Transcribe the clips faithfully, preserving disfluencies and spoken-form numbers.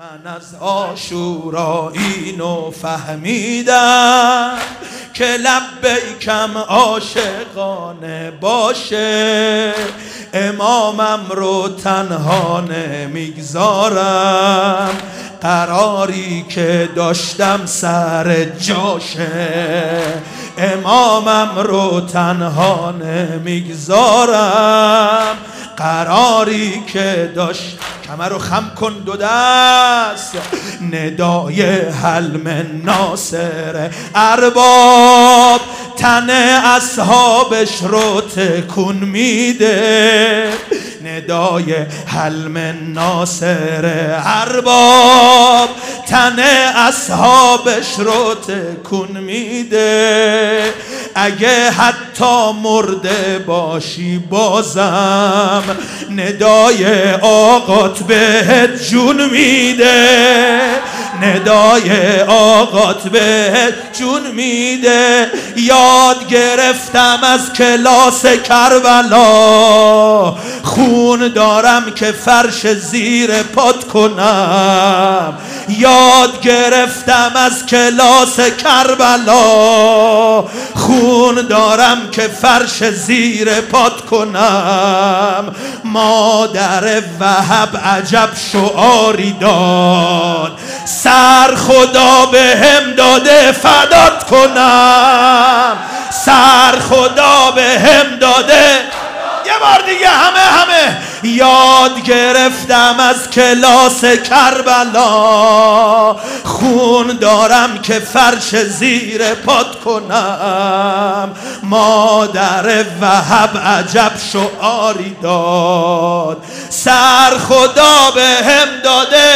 من از عاشورا اینو فهمیدم که لبیکم عاشقانه باشه، امامم رو تنها نمیگذارم، قراری که داشتم سر جاشه، امامم رو تنها نمیگذارم، قراری که داشت. کمر رو خم کن دو دست، ندای حلم ناصر ارباب تن اصحابش رو تکون میده، ندای حلم ناصر ارباب تن اصحابش رو تکون میده، اگه حتی مرده باشی بازم ندای آقات بهت جون میده، ندای آقات بهت جون میده. یاد گرفتم از کلاس کربلا، خون دارم که فرش زیر پات کنم، یاد گرفتم از کلاس کربلا، خون دارم که فرش زیر پات کنم. مادر وهب عجب شعاری داد، سر خدا به هم داده فدات کنم، سر خدا به هم داده. یه بار دیگه همه همه. یاد گرفتم از کلاس کربلا، خون دارم که فرش زیر پات کنم. مادر وهب عجب شعاری داد، سر خدا به هم داده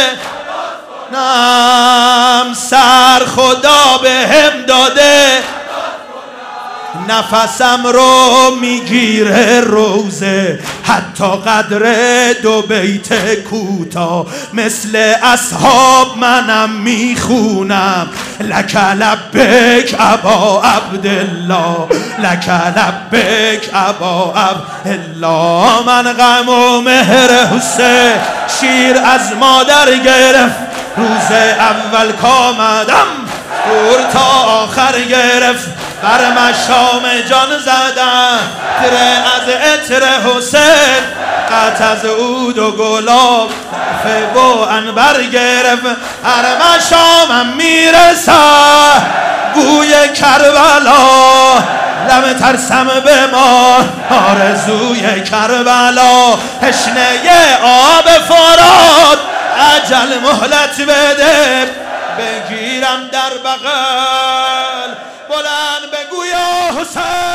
نم، سر خدا به هم داده، نفسم رو میگیره روزه، حتی قدر دو بیت کوتا، مثل اصحاب منم میخونم، لک لبک ابا عبدالله، لک لبک ابا عبدالله. من غم و مهر حسین شیر از مادر گرفت، روز اول کامدم دور تا آخر گرفت، بر مشام جان زدن تره از عطر حسین، قط از عود و گلاب و انبر گرفت، هر مشامم میرسه بوی کربلا، لم ترسم به ما آرزوی کربلا، تشنه آب فرات عجل مهلت بده، بگیرم در بغل بلند بگو یا حسین.